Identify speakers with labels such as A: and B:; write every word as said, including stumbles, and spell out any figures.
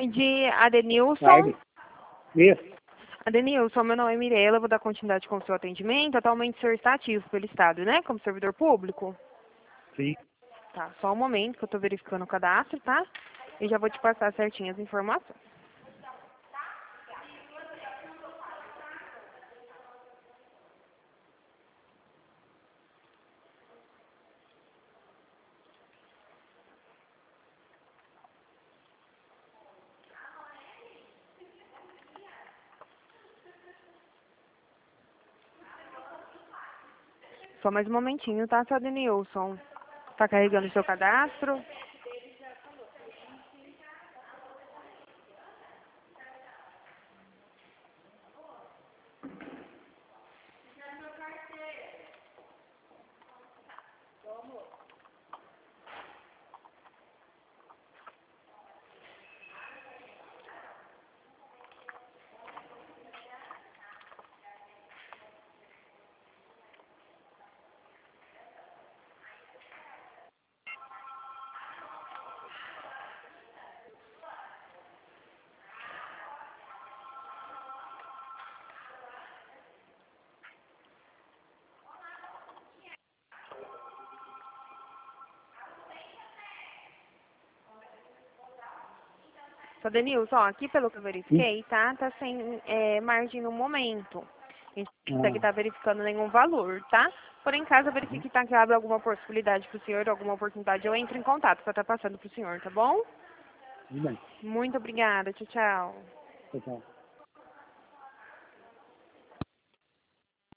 A: tarde, Adenilson.
B: Tarde. Isso.
A: Adenilson, meu nome é Mirela, vou dar continuidade com o seu atendimento. Atualmente o senhor está ativo pelo Estado, né? Como servidor público?
B: Sim.
A: Tá, só um momento que eu estou verificando o cadastro, tá? E já vou te passar certinho as informações. Só mais um momentinho, tá, seu Adenilson? Tá carregando o seu cadastro? Só, Denilson, ó, aqui pelo que eu verifiquei, tá? Tá sem é, margem no momento. A gente não consegue
B: Ah,
A: estar verificando nenhum valor, tá? Porém, caso eu verifique tá, que abre alguma possibilidade pro senhor, alguma oportunidade, eu entro em contato para estar passando pro senhor, tá bom?
B: tudo bem.
A: Muito obrigada. Tchau, tchau.
B: Tchau, tchau.